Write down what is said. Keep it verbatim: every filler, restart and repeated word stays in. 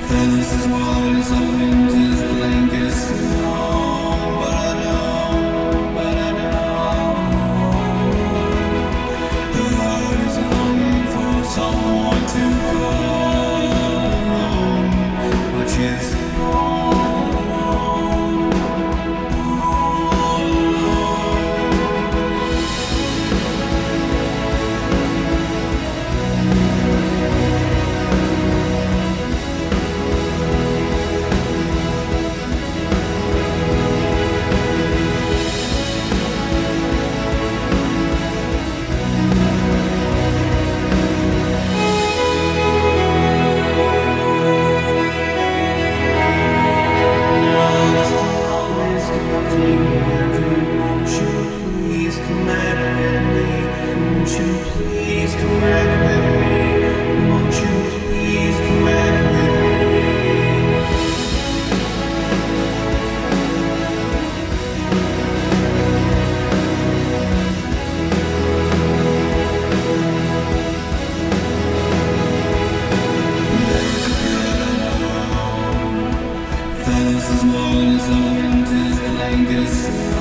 Feathers as wild as a winter's blankets long, but I know, but I know the heart is longing for someone to call home, but she's alone, all alone. Won't you please come back with me? Won't you please come back with me? Won't you please come back with me? Feathers as wild as a winter's blankets.